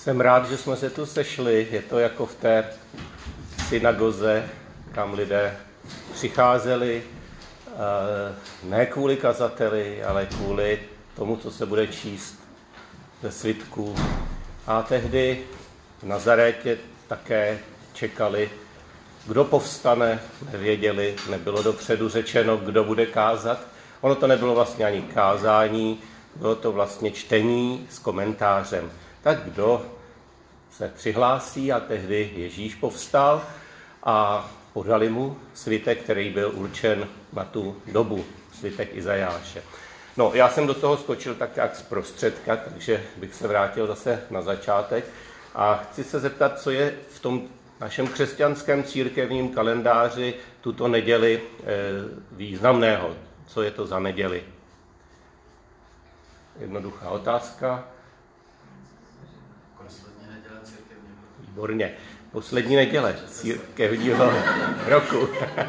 Jsem rád, že jsme se tu sešli. Je to jako v té synagoze, kam lidé přicházeli ne kvůli kazateli, ale kvůli tomu, co se bude číst ze svitků. A tehdy v Nazarétě také čekali, kdo povstane, nevěděli, nebylo dopředu řečeno, kdo bude kázat. Ono to nebylo vlastně ani kázání, bylo to vlastně čtení s komentářem. Tak kdo se přihlásí, a tehdy Ježíš povstal a podali mu svitek, který byl určen na tu dobu, svitek Izajáše. No, já jsem do toho skočil tak jak zprostředka, takže bych se vrátil zase na začátek a chci se zeptat, co je v tom našem křesťanském církevním kalendáři tuto neděli významného. Co je to za neděli? Jednoduchá otázka. Poslední neděle církevního roku. Výborně. Poslední neděle církevního roku.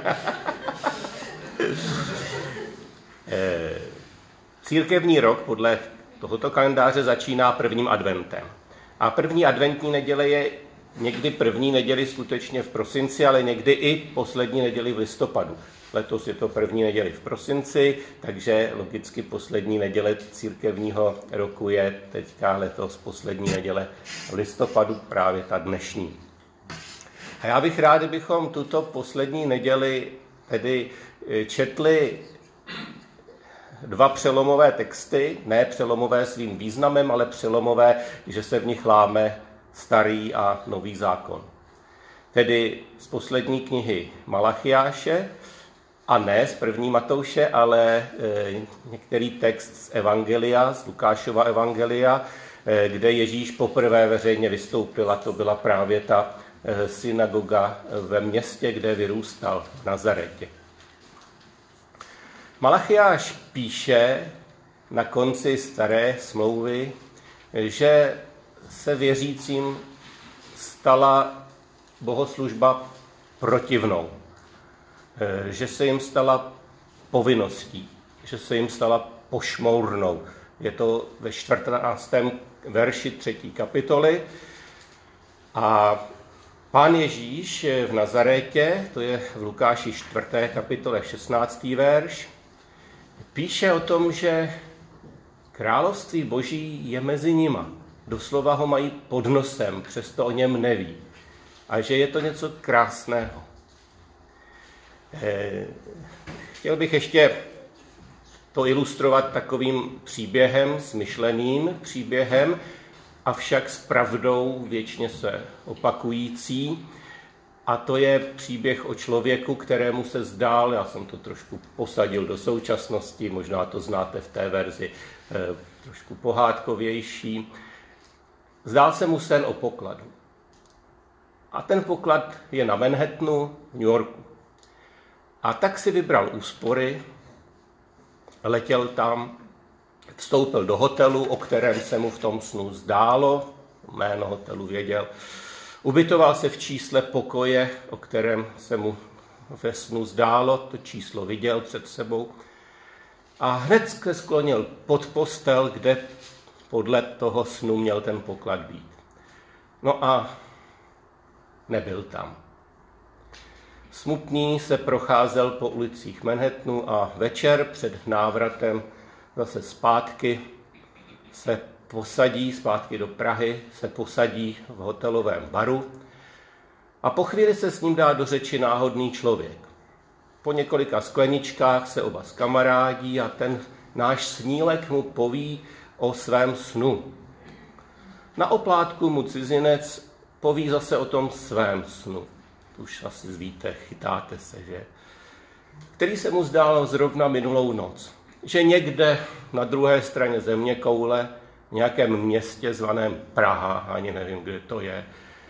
Církevní rok podle tohoto kalendáře začíná prvním adventem. A první adventní neděle je někdy první neděli skutečně v prosinci, ale někdy i poslední neděli v listopadu. Letos je to první neděli v prosinci, takže logicky poslední neděle církevního roku je teďka letos poslední neděle v listopadu, právě ta dnešní. A já bych rád, kdybychom tuto poslední neděli tedy četli dva přelomové texty, ne přelomové svým významem, ale přelomové, že se v nich láme starý a nový zákon. Tedy z poslední knihy Malachiáše, a ne z první Matouše, ale některý text z Evangelia, z Lukášova Evangelia, kde Ježíš poprvé veřejně vystoupil, a to byla právě ta synagoga ve městě, kde vyrůstal v Nazaretě. Malachiáš píše na konci staré smlouvy, že se věřícím stala bohoslužba protivnou, že se jim stala povinností, že se jim stala pošmournou. Je to ve 14. verši 3. kapitoly. A Pán Ježíš v Nazarétě, to je v Lukáši 4. kapitole 16. verš, píše o tom, že království Boží je mezi nima. Doslova ho mají pod nosem, přesto o něm neví. A že je to něco krásného. Chtěl bych ještě to ilustrovat takovým příběhem, smyšleným příběhem, avšak s pravdou věčně se opakující. A to je příběh o člověku, kterému se zdál, já jsem to trošku posadil do současnosti, možná to znáte v té verzi trošku pohádkovější. Zdál se mu sen o pokladu. A ten poklad je na Manhattanu v New Yorku. A tak si vybral úspory, letěl tam, vstoupil do hotelu, o kterém se mu v tom snu zdálo, jméno hotelu věděl, ubytoval se v čísle pokoje, o kterém se mu ve snu zdálo, to číslo viděl před sebou, a hned se sklonil pod postel, kde podle toho snu měl ten poklad být. No a nebyl tam. Smutný se procházel po ulicích Manhattanu a večer před návratem zase zpátky se posadí, zpátky do Prahy, se posadí v hotelovém baru a po chvíli se s ním dá do řeči náhodný člověk. Po několika skleničkách se oba zkamarádí a ten náš snílek mu poví o svém snu. Na oplátku mu cizinec poví zase o tom svém snu. Už asi víte, chytáte se, že? Který se mu zdálo zrovna minulou noc. Že někde na druhé straně zeměkoule, v nějakém městě zvaném Praha, ani nevím, kde to je,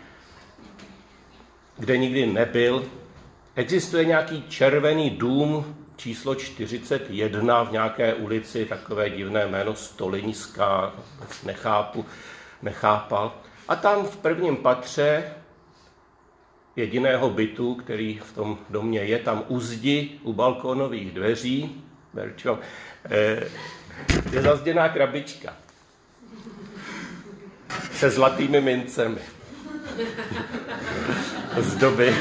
kde nikdy nebyl, existuje nějaký červený dům číslo 41 v nějaké ulici, takové divné jméno Stoliňská, nechápal. A tam v prvním patře jediného bytu, který v tom domě je, tam u zdi, u balkónových dveří, Berčo, je zazděná krabička. se zlatými mincemi. Z doby,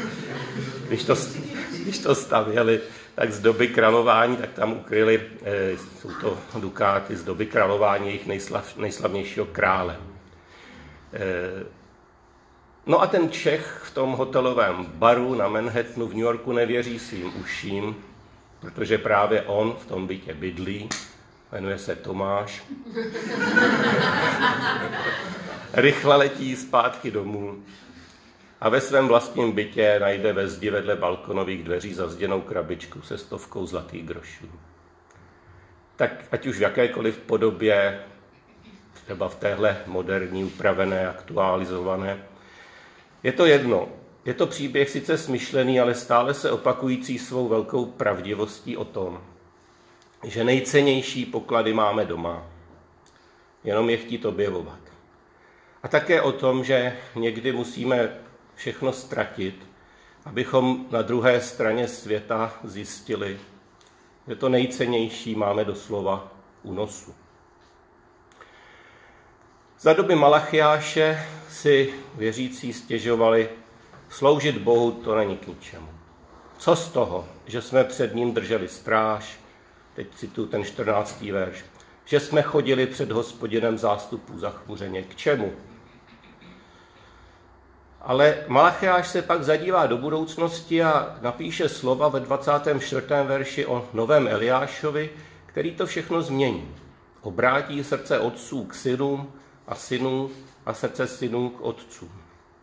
když to stavěli, tak z doby králování, tak tam ukryli, jsou to dukáty z doby králování jejich nejslavnějšího krále. No a ten Čech v tom hotelovém baru na Manhattanu v New Yorku nevěří svým uším, protože právě on v tom bytě bydlí, jmenuje se Tomáš. Rychle letí zpátky domů a ve svém vlastním bytě najde ve zdi vedle balkonových dveří zazděnou krabičku se 100 zlatých grošů. Tak ať už v jakékoliv podobě, třeba v téhle moderní, upravené, aktualizované, je to jedno. Je to příběh sice smyšlený, ale stále se opakující svou velkou pravdivostí o tom, že nejcennější poklady máme doma, jenom je chtít objevovat. A také o tom, že někdy musíme všechno ztratit, abychom na druhé straně světa zjistili, že to nejcennější máme doslova u nosu. Za doby Malachiáše si věřící stěžovali, sloužit Bohu to není k ničemu. Co z toho, že jsme před ním drželi stráž, teď cituju ten 14. verš, že jsme chodili před Hospodinem zástupů zachmuřeně, k čemu? Ale Malachiáš se pak zadívá do budoucnosti a napíše slova ve 24. verši o novém Eliášovi, který to všechno změní. Obrátí srdce otců k synům a synů a srdce synů k otcům.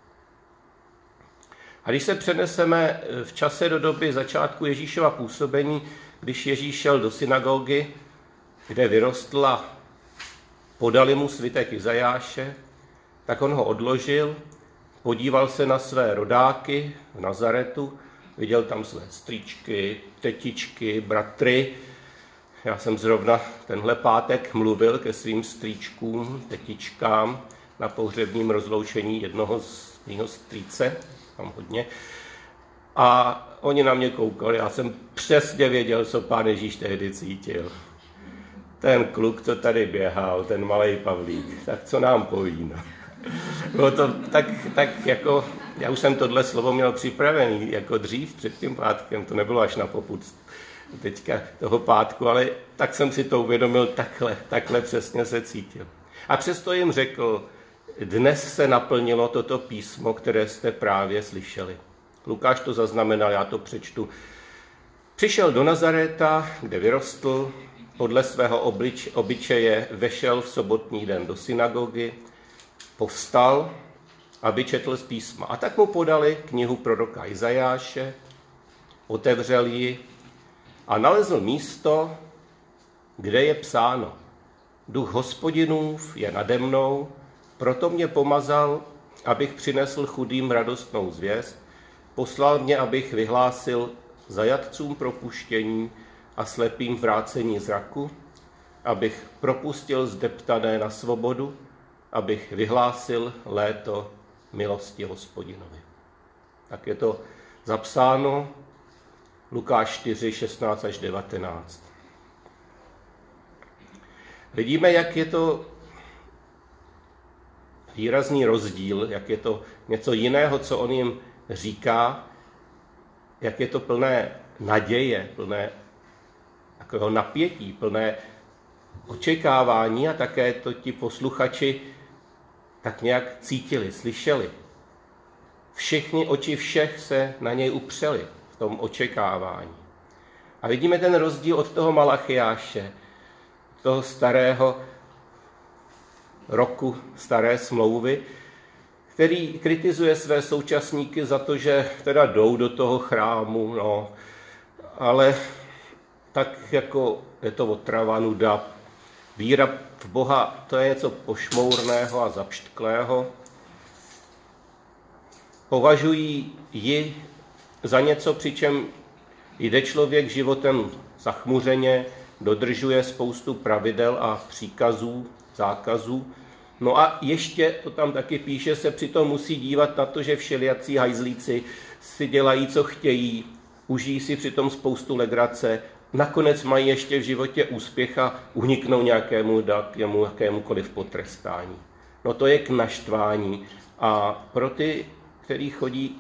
A když se přeneseme v čase do doby začátku Ježíšova působení, když Ježíš šel do synagogy, kde vyrostl a podali mu svitek Izajáše, tak on ho odložil, podíval se na své rodáky v Nazaretu, viděl tam své strýčky, tetičky, bratry. Já jsem zrovna tenhle pátek mluvil ke svým strýčkům, tetičkám na pohřebním rozloučení jednoho z mého strýce, tam hodně. A oni na mě koukali, já jsem přesně věděl, co Pán Ježíš tehdy cítil. Ten kluk, co tady běhal, ten malej Pavlík, tak co nám poví, no. Bylo to tak jako, já už jsem tohle slovo měl připravený, jako dřív před tím pátkem, to nebylo až na popud teďka toho pátku, ale tak jsem si to uvědomil, takhle přesně se cítil. A přesto jim řekl, dnes se naplnilo toto písmo, které jste právě slyšeli. Lukáš to zaznamenal, já to přečtu. Přišel do Nazaréta, kde vyrostl, podle svého obyčeje vešel v sobotní den do synagogy, povstal, aby četl z písma. A tak mu podali knihu proroka Izajáše, otevřel ji a nalezl místo, kde je psáno: Duch Hospodinův je nade mnou, proto mě pomazal, abych přinesl chudým radostnou zvěst, poslal mě, abych vyhlásil zajatcům propuštění a slepým vrácení zraku, abych propustil zdeptané na svobodu, abych vyhlásil léto milosti Hospodinovi. Tak je to zapsáno Lukáš 4, 16 až 19. Vidíme, jak je to výrazný rozdíl, jak je to něco jiného, co on jim říká, jak je to plné naděje, plné takového napětí, plné očekávání a také to ti posluchači tak nějak cítili, slyšeli. Všichni oči všech se na něj upřeli v tom očekávání. A vidíme ten rozdíl od toho Malachiáše, toho starého roku, staré smlouvy, který kritizuje své současníky za to, že teda jdou do toho chrámu, no, ale tak jako je to otrava, nuda. Víra v Boha, to je něco pošmourného a zapštklého. Považují ji za něco, přičem jde člověk životem zachmuřeně, dodržuje spoustu pravidel a příkazů, zákazů. No a ještě, to tam taky píše, se přitom musí dívat na to, že všelijací hajzlíci si dělají, co chtějí, užijí si přitom spoustu legrace, nakonec mají ještě v životě úspěch a uniknou nějakémukoliv potrestání. no to je k naštvání. A pro ty, kteří chodí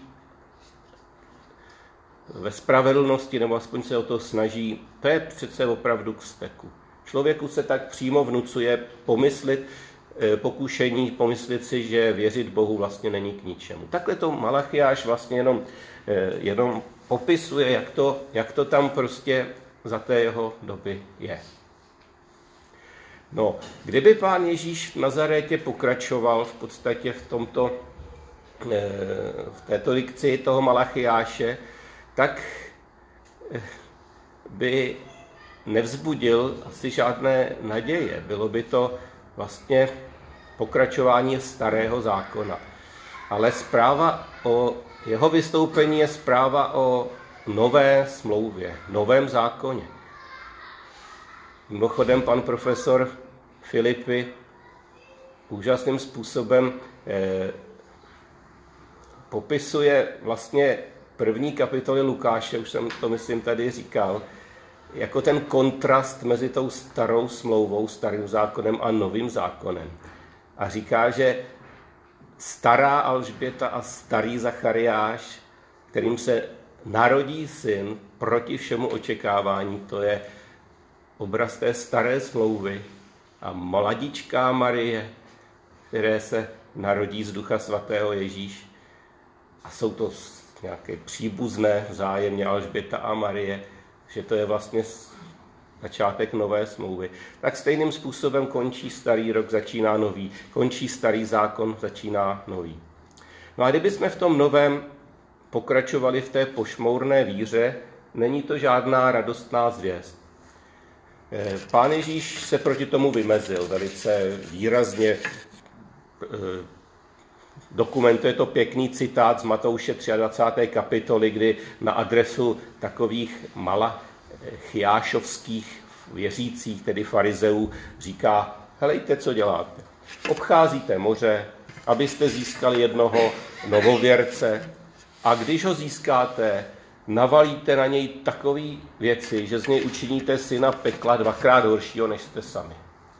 ve spravedlnosti, nebo aspoň se o to snaží, to je přece opravdu k vzteku. Člověku se tak přímo vnucuje pokušení pomyslet si, že věřit Bohu vlastně není k ničemu. Takhle to Malachiáš vlastně jenom popisuje, jak to tam prostě za té jeho doby je. No, kdyby pán Ježíš v Nazarétě pokračoval v podstatě v této dikci toho Malachiáše, tak by nevzbudil asi žádné naděje. Bylo by to vlastně pokračování starého zákona. Ale zpráva o jeho vystoupení je zpráva o nové smlouvě, novém zákoně. Mimochodem pan profesor Filipy úžasným způsobem popisuje vlastně první kapitoly Lukáše, už jsem to myslím tady říkal, jako ten kontrast mezi tou starou smlouvou, starým zákonem a novým zákonem. A říká, že stará Alžběta a starý Zachariáš, kterým se narodí syn proti všemu očekávání, to je obraz té staré smlouvy, a mladičká Marie, které se narodí z Ducha svatého Ježíš. A jsou to nějaké příbuzné vzájemně Alžběta a Marie, že to je vlastně začátek nové smlouvy. Tak stejným způsobem končí starý rok, začíná nový. Končí starý zákon, začíná nový. No a kdybychom v tom novém pokračovali v té pošmourné víře, není to žádná radostná zvěst. Pán Ježíš se proti tomu vymezil velice výrazně. Dokumentuje to pěkný citát z Matouše 23. kapitoly, kdy na adresu takových malachiášovských věřících, tedy farizeů, říká: helejte, co děláte. Obcházíte moře, abyste získali jednoho novověrce, a když ho získáte, navalíte na něj takové věci, že z něj učiníte syna pekla dvakrát horšího, než jste sami.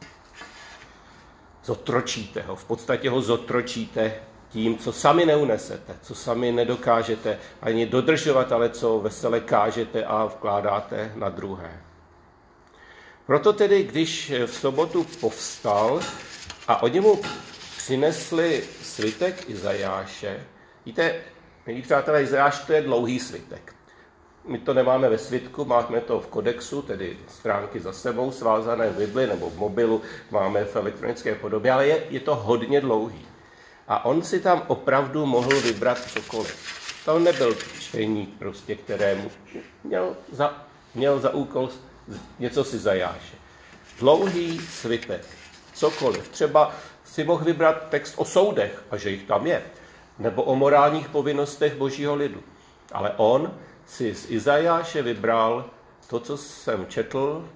Zotročíte ho, v podstatě ho zotročíte tím, co sami neunesete, co sami nedokážete ani dodržovat, ale co vesele kážete a vkládáte na druhé. Proto tedy, když v sobotu povstal a oni mu přinesli svitek Izajáše, víte, milí přátelé, Izajáš to je dlouhý svitek. My to nemáme ve svitku, máme to v kodexu, tedy stránky za sebou, svázané v Bibli nebo v mobilu, máme v elektronické podobě, ale je to hodně dlouhý. A on si tam opravdu mohl vybrat cokoliv. To nebyl čtení, prostě, kterému měl za úkol něco si Izajáše. Dlouhý svitek, cokoliv. Třeba si mohl vybrat text o soudech, a že jich tam je, nebo o morálních povinnostech božího lidu. Ale on si z Izajáše vybral to, co jsem četl,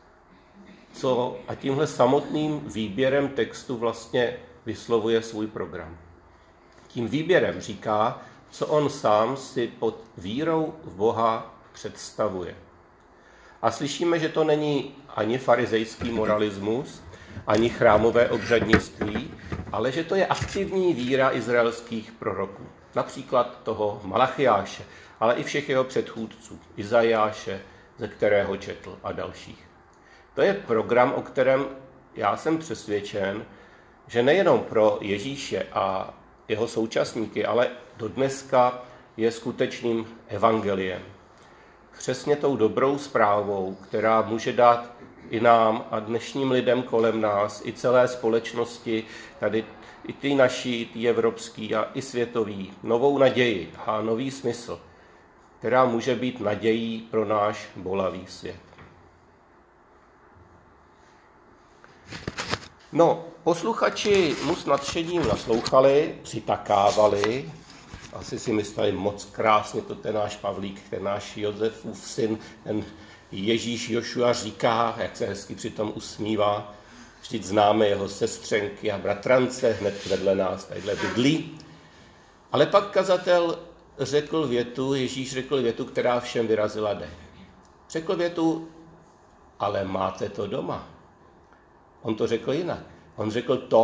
a tímhle samotným výběrem textu vlastně vyslovuje svůj program. Tím výběrem říká, co on sám si pod vírou v Boha představuje. A slyšíme, že to není ani farizejský moralismus, ani chrámové obřadnictví, ale že to je aktivní víra izraelských proroků. Například toho Malachiáše, ale i všech jeho předchůdců, Izajáše, ze kterého četl, a dalších. To je program, o kterém já jsem přesvědčen, že nejenom pro Ježíše a jeho současníky, ale dodneska je skutečným evangeliem. Přesně tou dobrou zprávou, která může dát i nám a dnešním lidem kolem nás, i celé společnosti, tady i ty naší, i ty evropský a i světový, novou naději a nový smysl, která může být nadějí pro náš bolavý svět. No, posluchači mu s nadšením naslouchali, přitakávali, asi si mysleli, moc krásně to ten náš Pavlík, ten náš Josefův syn, ten Ježíš Jošua říká, jak se hezky přitom usmívá. Vždyť známe jeho sestřenky a bratrance, hned vedle nás tadyhle bydlí. Ale pak kazatel Ježíš řekl větu, která všem vyrazila dech. Řekl větu, ale máte to doma. On to řekl jinak. On řekl to,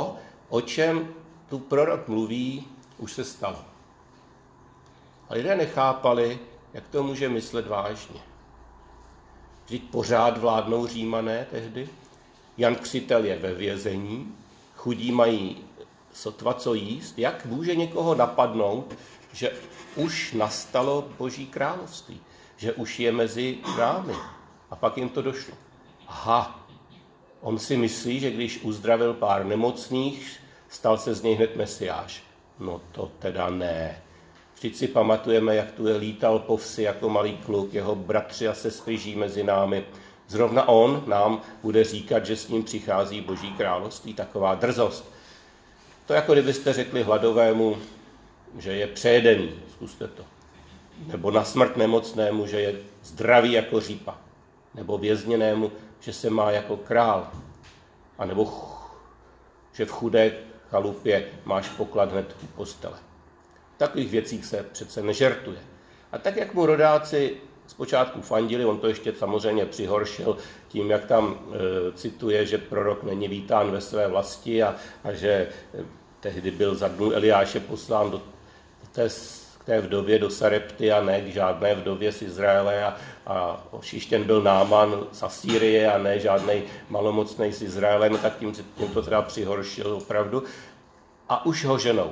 O čem tu prorok mluví, už se stalo. A lidé nechápali, jak to může myslet vážně. Vždyť pořád vládnou Římané tehdy, Jan Křtitel je ve vězení, chudí mají sotva co jíst. Jak může někoho napadnout, že už nastalo Boží království, že už je mezi námi? A pak jim to došlo. Aha, on si myslí, že když uzdravil pár nemocných, stal se z něj hned Mesiáš. No to teda ne. Vždyť si pamatujeme, jak tu je lítal po vsi jako malý kluk, jeho bratři a sestry žijí mezi námi. Zrovna on nám bude říkat, že s ním přichází Boží království, taková drzost. To jako kdybyste řekli hladovému, že je přejedený, zkuste to. Nebo na smrt nemocnému, že je zdravý jako řípa. Nebo vězněnému, že se má jako král. A nebo že v chudé chalupě máš poklad hned u postele. Takových věcích se přece nežertuje. A tak, jak mu rodáci zpočátku fandili, on to ještě samozřejmě přihoršil tím, jak tam cituje, že prorok není vítán ve své vlasti a že tehdy byl za dnů Eliáše poslán k té vdově do Sarepty a ne k žádné vdově z Izraele a očištěn byl Náman z Asýrie a ne žádnej malomocnej z Izraele, no tak tím to teda přihoršil opravdu. A už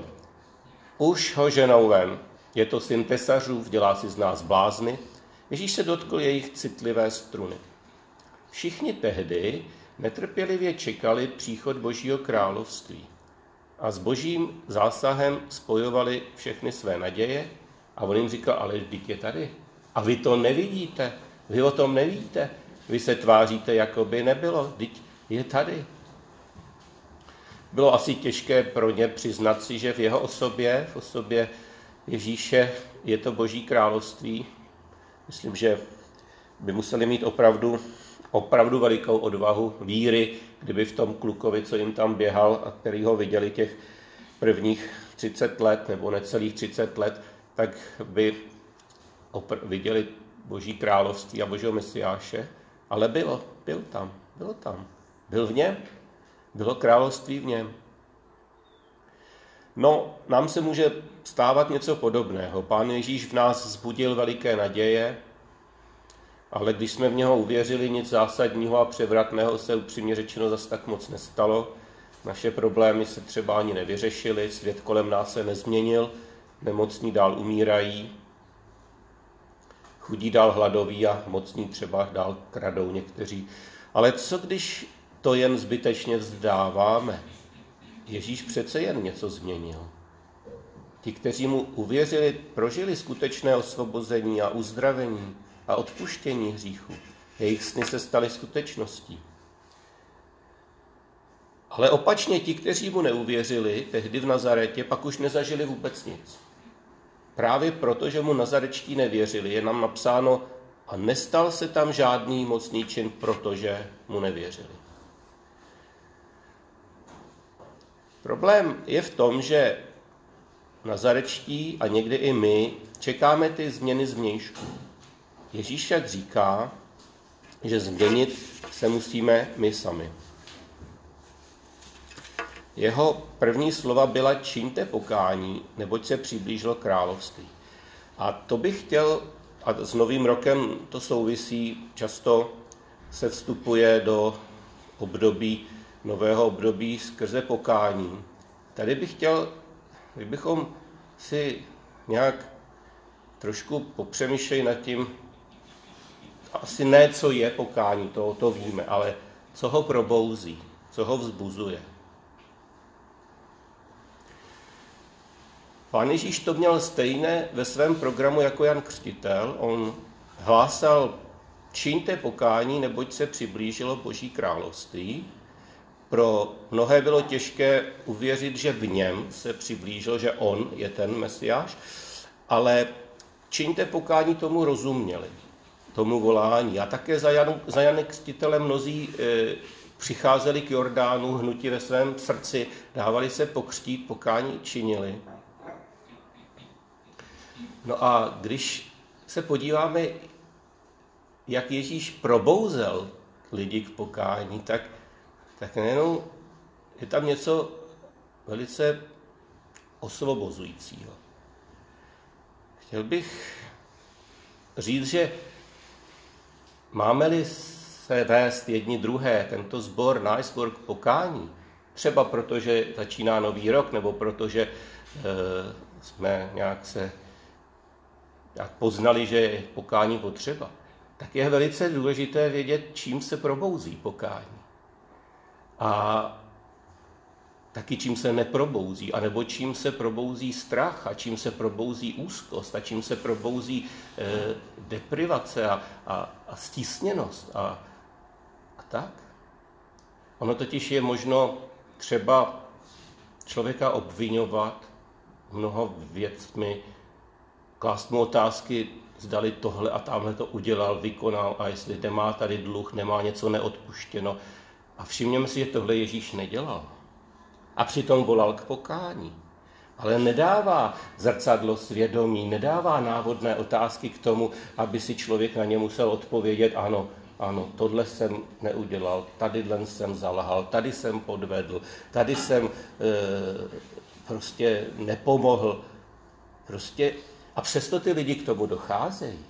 ho ženou ven. Je to syn tesařův, dělá si z nás blázny. Ježíš se dotkl jejich citlivé struny. Všichni tehdy netrpělivě čekali příchod Božího království a s Božím zásahem spojovali všechny své naděje a on jim říkal, ale vždyť je tady. A vy to nevidíte, vy o tom nevíte, vy se tváříte, jako by nebylo, vždyť je tady. Bylo asi těžké pro ně přiznat si, že v jeho osobě, v osobě Ježíše, je to Boží království. Myslím, že by museli mít opravdu velikou odvahu víry, kdyby v tom klukovi, co jim tam běhal a který ho viděli těch prvních 30 let nebo necelých 30 let, tak by viděli Boží království a Božího Mesiáše. Ale bylo tam. Byl v něm. Bylo království v něm. No, nám se může stávat něco podobného. Pán Ježíš v nás vzbudil veliké naděje, ale když jsme v něho uvěřili, nic zásadního a převratného se upřímně řečeno zas tak moc nestalo. Naše problémy se třeba ani nevyřešily, svět kolem nás se nezměnil, nemocní dál umírají, chudí dál hladoví a mocní třeba dál kradou někteří. Ale co když to jen zbytečně vzdáváme? Ježíš přece jen něco změnil. Ti, kteří mu uvěřili, prožili skutečné osvobození a uzdravení a odpuštění hříchu. Jejich sny se staly skutečností. Ale opačně ti, kteří mu neuvěřili, tehdy v Nazaretě, pak už nezažili vůbec nic. Právě proto, že mu Nazarečtí nevěřili, je nám napsáno, a nestal se tam žádný mocný čin, protože mu nevěřili. Problém je v tom, že Nazarečtí a někdy i my čekáme ty změny zvnějšku. Ježíš však říká, že změnit se musíme my sami. Jeho první slova byla čiňte pokání, neboť se přiblížilo království. A to bych chtěl, a s Novým rokem to souvisí, často se vstupuje do nového období skrze pokání. Tady bych chtěl, kdybychom si nějak trošku popřemýšleli nad tím, asi ne, co je pokání, to víme, ale co ho probouzí, co ho vzbuzuje. Pán Ježíš to měl stejné ve svém programu jako Jan Křtitel. On hlásal, čiňte pokání, neboť se přiblížilo Boží království. Pro mnohé bylo těžké uvěřit, že v něm se přiblížil, že on je ten Mesiáš, ale čiňte pokání tomu rozuměli, tomu volání. A také za Janem Křtitelem mnozí přicházeli k Jordánu, hnuti ve svém srdci, dávali se pokřtít, pokání činili. No a když se podíváme, jak Ježíš probouzel lidi k pokání, tak nejenom je tam něco velice osvobozujícího. Chtěl bych říct, že máme-li se vést jedni druhé, tento sbor, náš sbor k pokání, třeba protože začíná nový rok, nebo protože jsme nějak poznali, že je pokání potřeba, tak je velice důležité vědět, čím se probouzí pokání. A taky čím se neprobouzí, anebo čím se probouzí strach a čím se probouzí úzkost a čím se probouzí deprivace a stísněnost a tak. Ono totiž je možno třeba člověka obviňovat mnoho věcmi, klást mu otázky, zdali tohle a tamhle to udělal, vykonal a jestli nemá tady dluh, nemá něco neodpuštěno. A všimněme si, že tohle Ježíš nedělal. A přitom volal k pokání. Ale nedává zrcadlo svědomí, nedává návodné otázky k tomu, aby si člověk na ně musel odpovědět, ano, tohle jsem neudělal, tadyhle jsem zalhal, tady jsem podvedl, tady jsem prostě nepomohl. Prostě, a přesto ty lidi k tomu docházejí.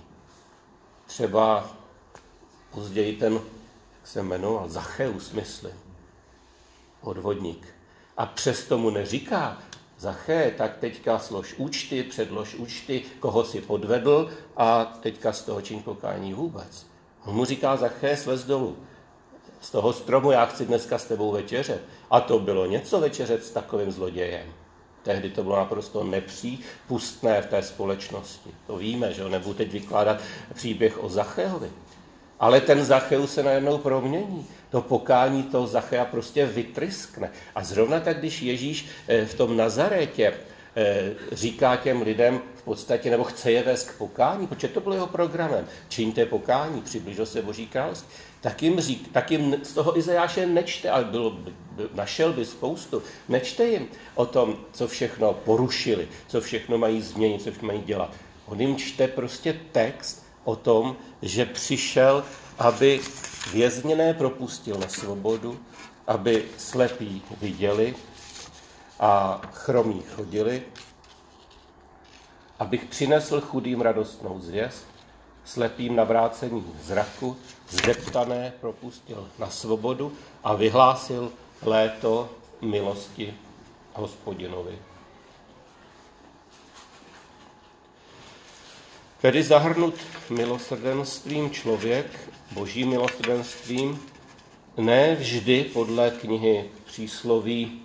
Třeba později ten, jak se jmenoval, Zacheus, myslím, podvodník. A přesto mu neříká, Zaché, tak teďka slož účty, předlož účty, koho si podvedl a teďka z toho čiň pokání vůbec. On mu říká, Zaché, slez dolů. Z toho stromu já chci dneska s tebou večeřet. A to bylo něco večeřet s takovým zlodějem. Tehdy to bylo naprosto nepřípustné v té společnosti. To víme, že nebudu teď vykládat příběh o Zachéovi. Ale ten Zacheus se najednou promění. To pokání toho Zachea prostě vytryskne. A zrovna tak, když Ježíš v tom Nazaretě říká těm lidem v podstatě, nebo chce je vést k pokání, protože to bylo jeho programem, čiňte pokání, přibližil se Boží království, tak jim z toho Izajáše nečte, ale našel by spoustu, nečte jim o tom, co všechno porušili, co všechno mají změnit, co všechno mají dělat. On jim čte prostě text o tom, že přišel, aby vězněné propustil na svobodu, aby slepí viděli a chromí chodili, abych přinesl chudým radostnou zvěst, slepým navrácení zraku, zdeptané propustil na svobodu a vyhlásil léto milosti Hospodinovi. Tedy zahrnut milosrdenstvím člověk, božím milosrdenstvím, ne vždy podle knihy Přísloví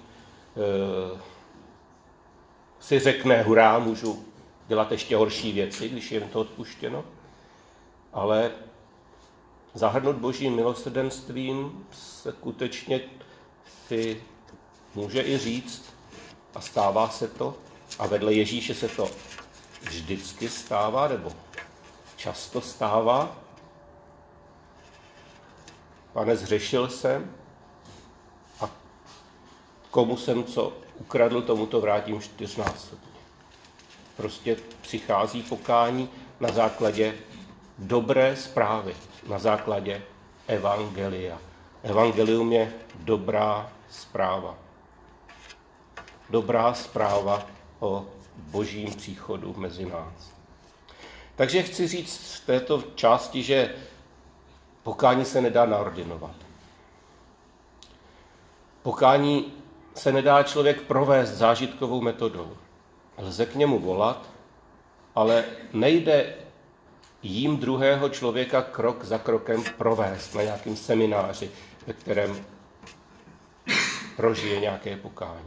si řekne, hurá, můžu dělat ještě horší věci, když je jim to odpuštěno, ale zahrnut božím milosrdenstvím se skutečně si může i říct, a stává se to, a vedle Ježíše se to vždycky stává, nebo často stává. Pane, zhřešil jsem a komu jsem co ukradl, tomu to vrátím 4násobně. Prostě přichází pokání na základě dobré zprávy, na základě evangelia. Evangelium je dobrá zpráva. Dobrá zpráva o božím příchodu mezi nás. Takže chci říct v této části, že pokání se nedá naordinovat. Pokání se nedá člověk provést zážitkovou metodou. Lze k němu volat, ale nejde jím druhého člověka krok za krokem provést na nějakém semináři, ve kterém prožije nějaké pokání.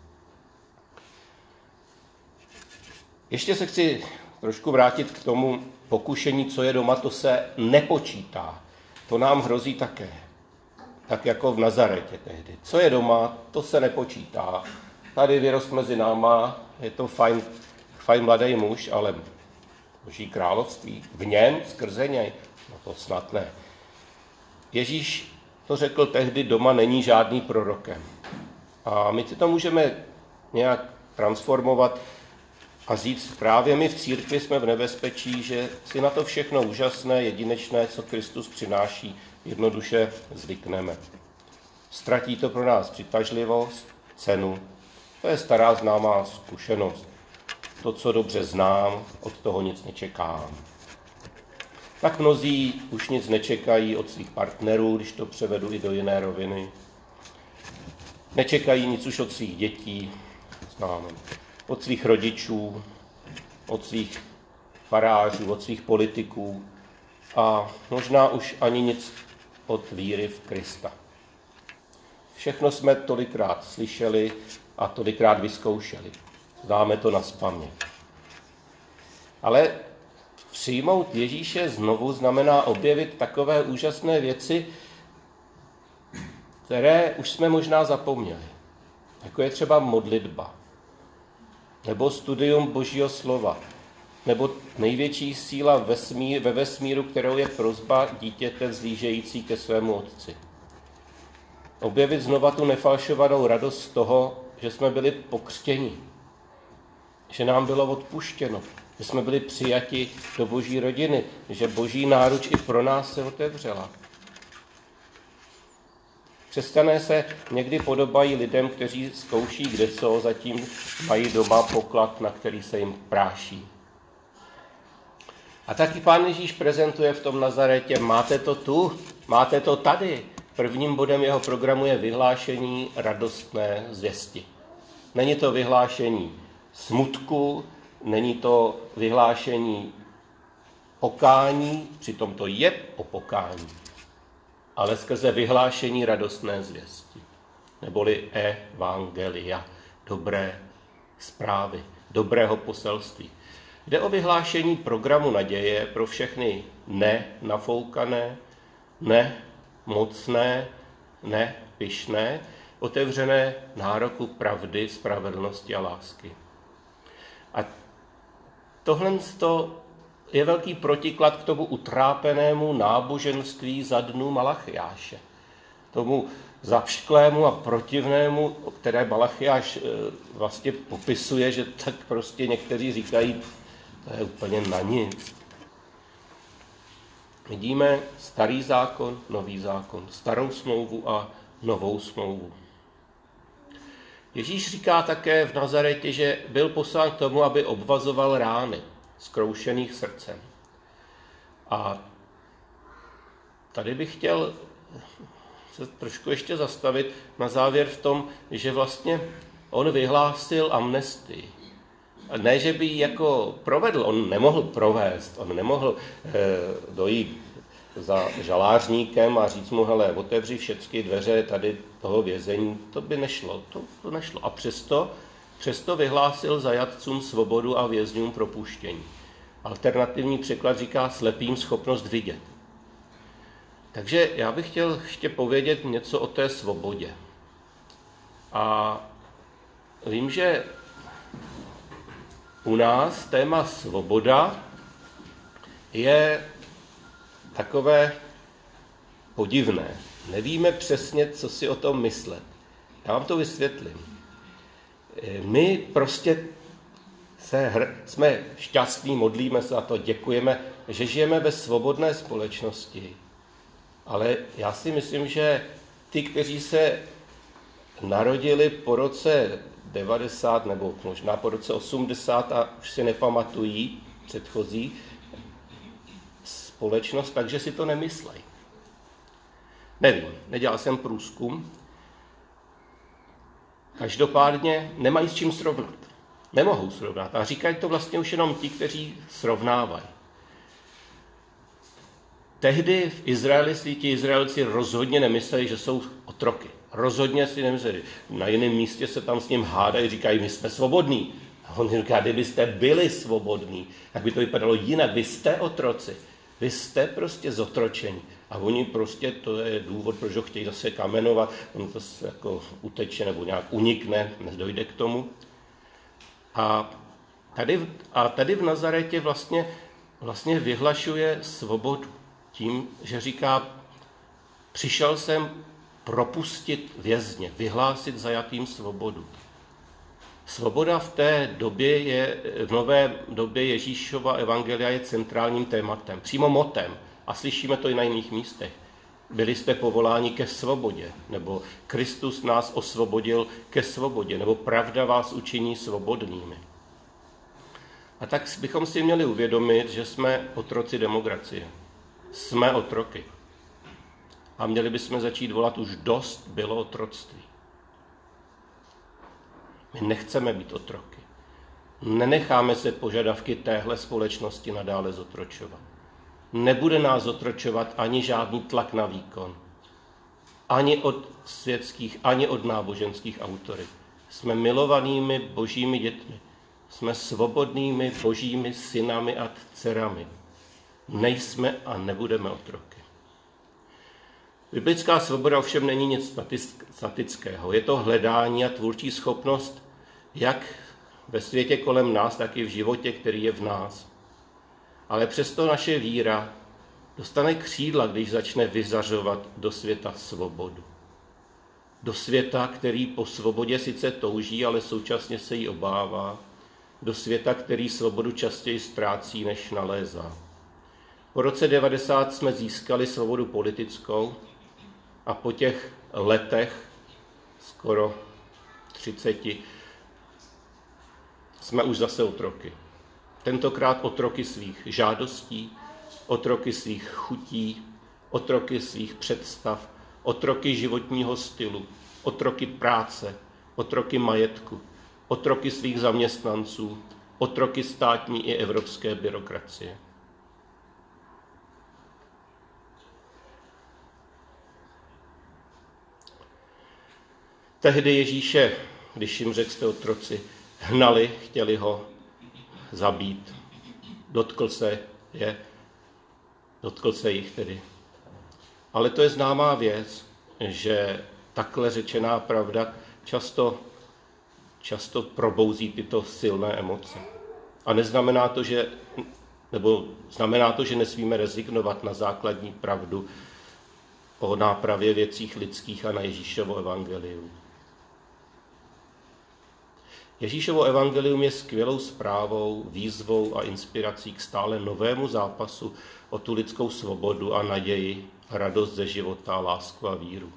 Ještě se chci trošku vrátit k tomu pokušení, co je doma, to se nepočítá. To nám hrozí také. Tak jako v Nazaretě tehdy. Co je doma, to se nepočítá. Tady vyrost mezi náma, je to fajn mladý muž, ale Boží království v něm, skrze něj, no to snad ne. Ježíš to řekl tehdy, doma není žádný prorokem. A my si to můžeme nějak transformovat a říct, právě my v církvi jsme v nebezpečí, že si na to všechno úžasné, jedinečné, co Kristus přináší, jednoduše zvykneme. Ztratí to pro nás přitažlivost, cenu To je stará známá zkušenost. To, co dobře znám, od toho nic nečekám. Tak mnozí už nic nečekají od svých partnerů, když to převedu i do jiné roviny. Nečekají nic už od svých dětí, známe, od svých rodičů, od svých farářů, od svých politiků a možná už ani nic od víry v Krista. Všechno jsme tolikrát slyšeli a tolikrát vyzkoušeli. Známe to nazpaměť. Ale přijmout Ježíše znovu znamená objevit takové úžasné věci, které už jsme možná zapomněli. Jako je třeba modlitba, nebo studium Božího slova, nebo největší síla ve vesmíru, kterou je prosba dítěte vzlížející ke svému otci. Objevit znova tu nefalšovanou radost z toho, že jsme byli pokřtěni, že nám bylo odpuštěno, že jsme byli přijati do Boží rodiny, že Boží náruč i pro nás se otevřela. Křesťané se někdy podobají lidem, kteří zkouší kdeco, zatím mají doma poklad, na který se jim práší. A taky Pán Ježíš prezentuje v tom Nazaretě, máte to tu, máte to tady. Prvním bodem jeho programu je vyhlášení radostné zvěsti. Není to vyhlášení smutku, není to vyhlášení pokání, přitom to je o pokání, ale skrze vyhlášení radostné zvěsti, neboli evangelia, dobré zprávy, dobrého poselství. Jde o vyhlášení programu naděje pro všechny nenafoukané, nemocné, nepyšné, otevřené nároku pravdy, spravedlnosti a lásky. A tohle je velký protiklad k tomu utrápenému náboženství za dnu Malachiáše. Tomu zapšklému a protivnému, které Malachiáš vlastně popisuje, že tak prostě někteří říkají, to je úplně na nic. Vidíme starý zákon, nový zákon, starou smlouvu a novou smlouvu. Ježíš říká také v Nazaretě, že byl poslán k tomu, aby obvazoval rány zkroušených srdcem. A tady bych chtěl se trošku ještě zastavit na závěr v tom, že vlastně on vyhlásil amnestii. Ne, že by ji jako provedl, on nemohl provést, on nemohl dojít za žalářníkem a říct mu, hele, otevři všechny dveře tady toho vězení, to by nešlo, to nešlo. A přesto vyhlásil zajatcům svobodu a vězňům propuštění. Alternativní překlad říká slepým schopnost vidět. Takže já bych chtěl ještě povědět něco o té svobodě. A vím, že u nás téma svoboda je takové podivné. Nevíme přesně, co si o tom myslet. Já vám to vysvětlím. My prostě jsme šťastní, modlíme se za to, děkujeme, že žijeme ve svobodné společnosti. Ale já si myslím, že ty, kteří se narodili po roce 90 nebo možná po roce 80 a už si nepamatují předchozí společnost, takže si to nemyslejí. Nevím, nedělal jsem průzkum. Každopádně nemají s čím srovnat. Nemohou srovnat. A říkají to vlastně už jenom ti, kteří srovnávají. Tehdy v Izraeli si ti Izraelci rozhodně nemysleli, že jsou otroky. Rozhodně si nemysleli. Na jiném místě se tam s ním hádají, říkají, my jsme svobodní. A on říká, kdybyste byli svobodní, tak by to vypadalo jinak. Vy jste otroci. Vy jste prostě zotročení. A oni prostě, to je důvod, proč ho chtějí zase kamenovat, on to jako uteče nebo nějak unikne, nedojde k tomu. A tady v Nazaretě vlastně vyhlašuje svobodu tím, že říká, přišel jsem propustit vězně, vyhlásit zajatým svobodu. Svoboda v té době v nové době Ježíšova evangelia je centrálním tématem, přímo motem. A slyšíme to i na jiných místech. byli jste povoláni ke svobodě, nebo Kristus nás osvobodil ke svobodě, nebo pravda vás učiní svobodnými. A tak bychom si měli uvědomit, že jsme otroci demokracie. Jsme otroky. A měli bychom začít volat, už dost bylo otroctví. My nechceme být otroky. Nenecháme se požadavky téhle společnosti nadále zotročovat. Nebude nás zotročovat ani žádný tlak na výkon. Ani od světských, ani od náboženských autorit. Jsme milovanými božími dětmi. Jsme svobodnými božími synami a dcerami. Nejsme a nebudeme otroky. Biblická svoboda ovšem není nic statického. Je to hledání a tvůrčí schopnost jak ve světě kolem nás, tak i v životě, který je v nás. Ale přesto naše víra dostane křídla, když začne vyzařovat do světa svobodu. Do světa, který po svobodě sice touží, ale současně se jí obává. Do světa, který svobodu častěji ztrácí, než nalézá. Po roce 90 jsme získali svobodu politickou a po těch letech, skoro 30, jsme už zase otroky. Tentokrát otroky svých žádostí, otroky svých chutí, otroky svých představ, otroky životního stylu, otroky práce, otroky majetku, otroky svých zaměstnanců, otroky státní i evropské byrokracie. Tehdy Ježíše, když jim řekl, jste otroci, hnali, chtěli ho zabít. Dotkl se jich tedy. Ale to je známá věc, že takhle řečená pravda často probouzí tyto silné emoce. A znamená to, že nesmíme rezignovat na základní pravdu o nápravě věcích lidských a na Ježíšovo evangelium. Ježíšovo evangelium je skvělou zprávou, výzvou a inspirací k stále novému zápasu o tu lidskou svobodu a naději, radost ze života, lásku a víru.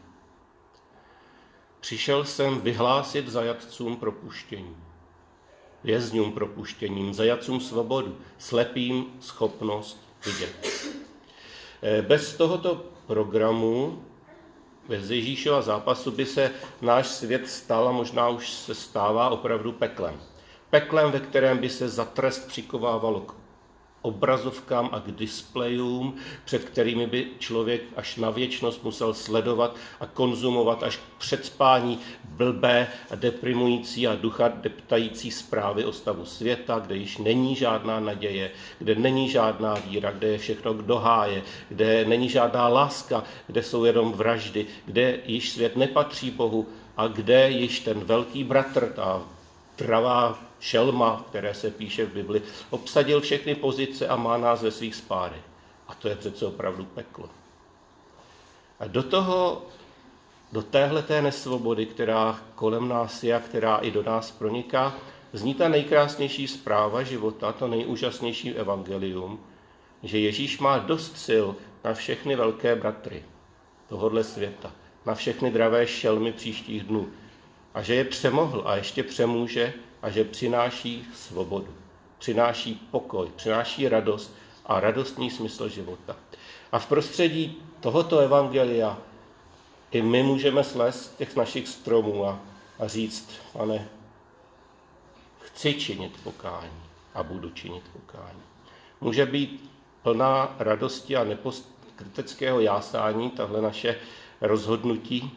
Přišel jsem vyhlásit zajatcům propuštění, vězňům propuštěním, zajatcům svobodu, slepým schopnost vidět. Bez tohoto programu, bez Ježíšova zápasu by se náš svět stal a možná už se stává opravdu peklem. Peklem, ve kterém by se za trest přikovávalo k obrazovkám a k displejům, před kterými by člověk až na věčnost musel sledovat a konzumovat až k předspání blbé a deprimující a ducha deptající zprávy o stavu světa, kde již není žádná naděje, kde není žádná víra, kde je všechno k doháje, kde není žádná láska, kde jsou jenom vraždy, kde již svět nepatří Bohu a kde již ten velký bratr, ta dravá šelma, které se píše v Bibli, obsadil všechny pozice a má nás ve svých spádech. A to je přece opravdu peklo. A do téhleté nesvobody, která kolem nás je a která i do nás proniká, zní ta nejkrásnější zpráva života, to nejúžasnější evangelium, že Ježíš má dost sil na všechny velké bratry tohodle světa, na všechny dravé šelmy příštích dnů. A že je přemohl a ještě přemůže a že přináší svobodu, přináší pokoj, přináší radost a radostný smysl života. A v prostředí tohoto evangelia i my můžeme slézt z těch našich stromů a říct, Pane, chci činit pokání a budu činit pokání. Může být plná radosti a nepokryteckého jásání tahle naše rozhodnutí,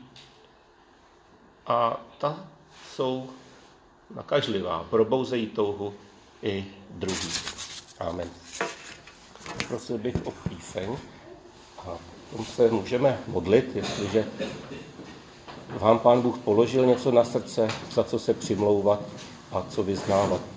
a ta jsou nakažlivá, probouzejí touhu i druhý. Amen. Prosil bych o píseň a tom se můžeme modlit, jestliže vám Pán Bůh položil něco na srdce, za co se přimlouvat a co vyznávat.